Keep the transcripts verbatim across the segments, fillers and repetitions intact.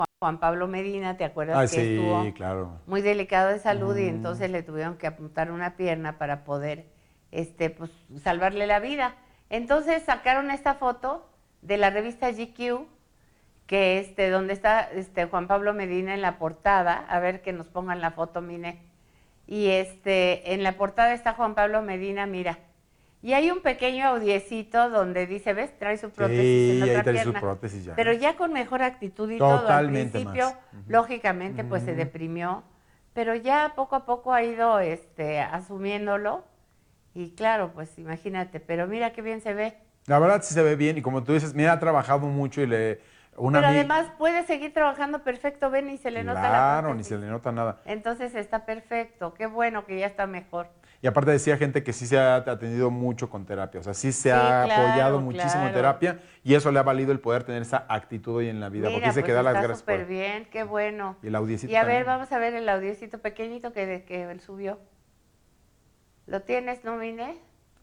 Juan Pablo Medina, ¿te acuerdas Ah, que sí, estuvo claro. muy delicado de salud Mm. y entonces le tuvieron que apuntar una pierna para poder este, pues, salvarle la vida? Entonces sacaron esta foto de la revista G Q, que este, donde está este, Juan Pablo Medina en la portada, a ver que nos pongan la foto, mire. Y este, en la portada está Juan Pablo Medina, mira. Y hay un pequeño audiecito donde dice, ¿ves? Trae su prótesis Sí, en ahí otra trae su pierna. prótesis ya. Pero ya con mejor actitud y todo. Al Totalmente principio, más. lógicamente, pues se Ujú. deprimió, pero ya poco a poco ha ido este, asumiéndolo. Y claro, pues imagínate, pero mira qué bien se ve. La verdad sí se ve bien y como tú dices, mira, ha trabajado mucho y le... Una Pero amiga... además puede seguir trabajando perfecto, ven y se le nota la Claro, ni prótesis. se le nota nada. Entonces está perfecto, qué bueno que ya está mejor. Y aparte decía gente que sí se ha atendido mucho con terapia, o sea, sí se Sí, ha apoyado claro, muchísimo en claro. terapia y eso le ha valido el poder tener esa actitud hoy en la vida, porque Mira, dice que pues da las está gracias por súper bien, qué bueno. Y el audiecito Y a ver, también. vamos a ver el audiocito pequeñito que, que él subió. ¿Lo tienes, no, Mine?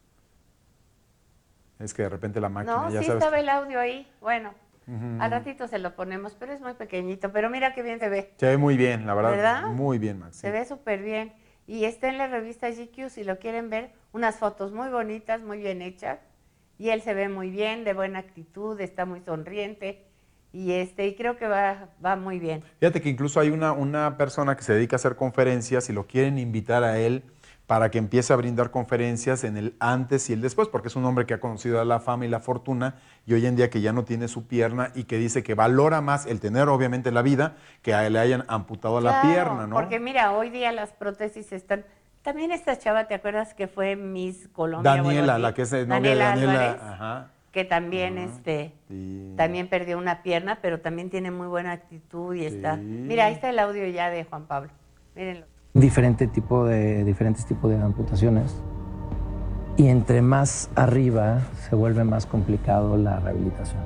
Es que de repente la máquina, No, ya sí sabes. estaba que- el audio ahí. Bueno, Ujú. al ratito se lo ponemos, pero es muy pequeñito. Pero mira qué bien se ve, Se ve muy bien, la verdad, ¿verdad? muy bien, Max. Se Sí. ve súper bien. Y está en la revista G Q, si lo quieren ver, unas fotos muy bonitas, muy bien hechas. Y él se ve muy bien, de buena actitud, está muy sonriente. Y este y creo que va, va muy bien. Fíjate que incluso hay una, una persona que se dedica a hacer conferencias y lo quieren invitar a él para que empiece a brindar conferencias en el antes y el después, porque es un hombre que ha conocido la fama y la fortuna y hoy en día que ya no tiene su pierna y que dice que valora más el tener obviamente la vida que a él le hayan amputado la Claro, pierna, ¿no? porque mira, hoy día las prótesis están... También esta chava, ¿te acuerdas que fue Miss Colombia o algo Daniela, así? la que es novia de Daniela Daniela, Álvarez, ajá. que también, Ajá. este, Sí. también perdió una pierna, pero también tiene muy buena actitud y está... Sí. Mira, ahí está el audio ya de Juan Pablo. Mírenlo. Diferente tipo de, diferentes tipos de amputaciones. Y entre más arriba se vuelve más complicado la rehabilitación.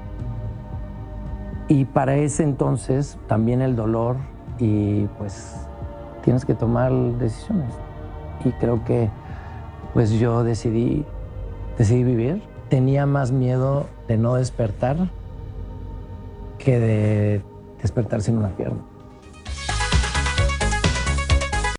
Y para ese entonces también el dolor y pues tienes que tomar decisiones. Y creo que pues yo decidí, decidí vivir. Tenía más miedo de no despertar que de despertar sin una pierna.